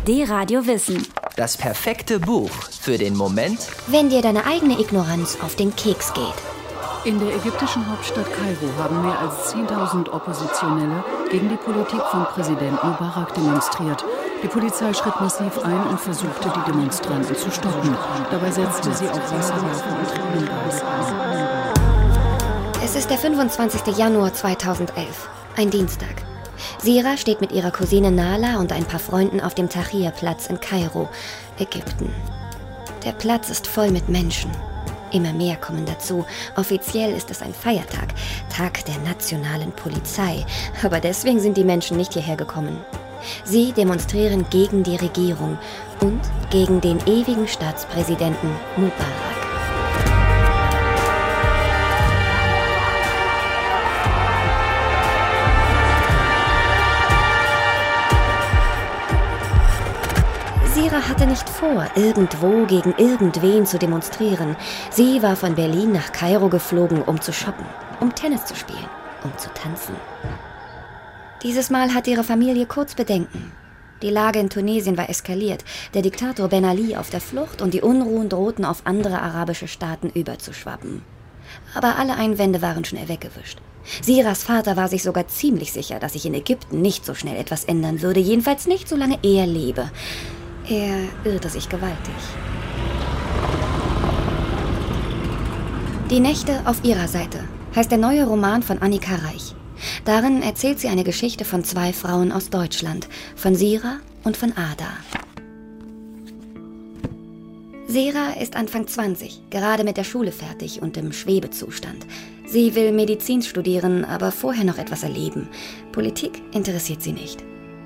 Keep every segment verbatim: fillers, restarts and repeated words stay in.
D-Radio Wissen. Das perfekte Buch für den Moment, wenn dir deine eigene Ignoranz auf den Keks geht. In der ägyptischen Hauptstadt Kairo haben mehr als zehntausend Oppositionelle gegen die Politik von Präsident Mubarak demonstriert. Die Polizei schritt massiv ein und versuchte, die Demonstranten zu stoppen. Dabei setzte sie auch Wasserwerfer und Tränengas ein. Es ist der fünfundzwanzigste Januar zweitausendelf, ein Dienstag. Sira steht mit ihrer Cousine Nala und ein paar Freunden auf dem Tahrir-Platz in Kairo, Ägypten. Der Platz ist voll mit Menschen. Immer mehr kommen dazu. Offiziell ist es ein Feiertag, Tag der nationalen Polizei. Aber deswegen sind die Menschen nicht hierher gekommen. Sie demonstrieren gegen die Regierung und gegen den ewigen Staatspräsidenten Mubarak. Sira hatte nicht vor, irgendwo gegen irgendwen zu demonstrieren. Sie war von Berlin nach Kairo geflogen, um zu shoppen, um Tennis zu spielen, um zu tanzen. Dieses Mal hatte ihre Familie kurz Bedenken. Die Lage in Tunesien war eskaliert, der Diktator Ben Ali auf der Flucht und die Unruhen drohten auf andere arabische Staaten überzuschwappen. Aber alle Einwände waren schnell weggewischt. Siras Vater war sich sogar ziemlich sicher, dass sich in Ägypten nicht so schnell etwas ändern würde, jedenfalls nicht, solange er lebe. Er irrte sich gewaltig. Die Nächte auf ihrer Seite heißt der neue Roman von Annika Reich. Darin erzählt sie eine Geschichte von zwei Frauen aus Deutschland, von Sira und von Ada. Sira ist Anfang zwanzig, gerade mit der Schule fertig und im Schwebezustand. Sie will Medizin studieren, aber vorher noch etwas erleben. Politik interessiert sie nicht.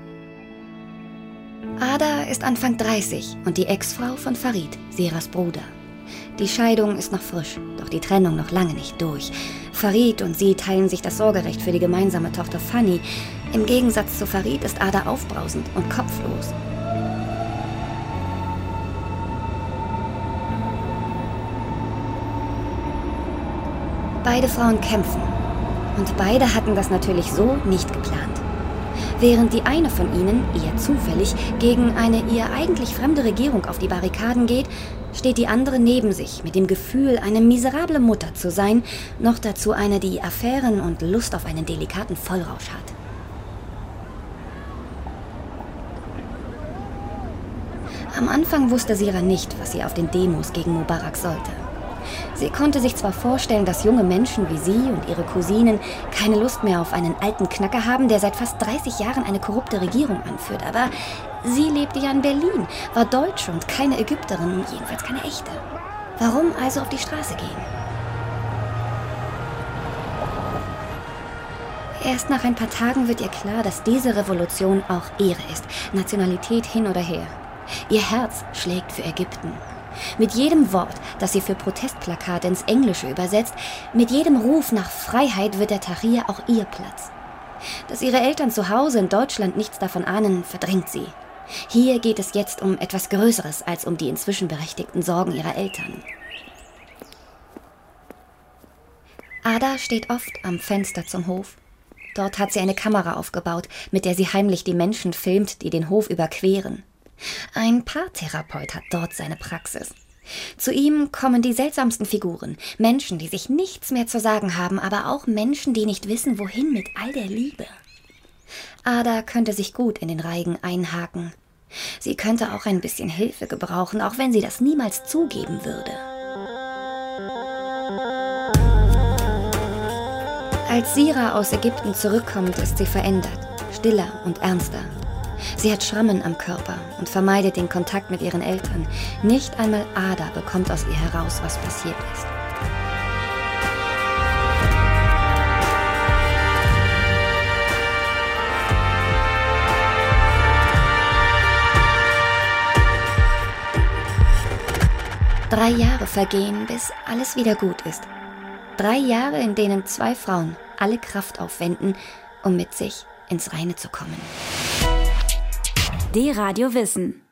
Ada ist Anfang dreißig und die Ex-Frau von Farid, Siras Bruder. Die Scheidung ist noch frisch, doch die Trennung noch lange nicht durch. Farid und sie teilen sich das Sorgerecht für die gemeinsame Tochter Fanny. Im Gegensatz zu Farid ist Ada aufbrausend und kopflos. Beide Frauen kämpfen. Und beide hatten das natürlich so nicht geplant. Während die eine von ihnen, eher zufällig, gegen eine ihr eigentlich fremde Regierung auf die Barrikaden geht, steht die andere neben sich mit dem Gefühl, eine miserable Mutter zu sein, noch dazu eine, die Affären und Lust auf einen delikaten Vollrausch hat. Am Anfang wusste Sira nicht, was sie auf den Demos gegen Mubarak sollte. Sie konnte sich zwar vorstellen, dass junge Menschen wie sie und ihre Cousinen keine Lust mehr auf einen alten Knacker haben, der seit fast dreißig Jahren eine korrupte Regierung anführt, aber sie lebte ja in Berlin, war Deutsche und keine Ägypterin, jedenfalls keine echte. Warum also auf die Straße gehen? Erst nach ein paar Tagen wird ihr klar, dass diese Revolution auch ihre ist, Nationalität hin oder her. Ihr Herz schlägt für Ägypten. Mit jedem Wort, das sie für Protestplakate ins Englische übersetzt, mit jedem Ruf nach Freiheit wird der Tahrir auch ihr Platz. Dass ihre Eltern zu Hause in Deutschland nichts davon ahnen, verdrängt sie. Hier geht es jetzt um etwas Größeres als um die inzwischen berechtigten Sorgen ihrer Eltern. Ada steht oft am Fenster zum Hof. Dort hat sie eine Kamera aufgebaut, mit der sie heimlich die Menschen filmt, die den Hof überqueren. Ein Paartherapeut hat dort seine Praxis. Zu ihm kommen die seltsamsten Figuren. Menschen, die sich nichts mehr zu sagen haben, aber auch Menschen, die nicht wissen, wohin mit all der Liebe. Ada könnte sich gut in den Reigen einhaken. Sie könnte auch ein bisschen Hilfe gebrauchen, auch wenn sie das niemals zugeben würde. Als Sira aus Ägypten zurückkommt, ist sie verändert, stiller und ernster. Sie hat Schrammen am Körper und vermeidet den Kontakt mit ihren Eltern. Nicht einmal Ada bekommt aus ihr heraus, was passiert ist. Drei Jahre vergehen, bis alles wieder gut ist. Drei Jahre, in denen zwei Frauen alle Kraft aufwenden, um mit sich ins Reine zu kommen. D-Radio Wissen.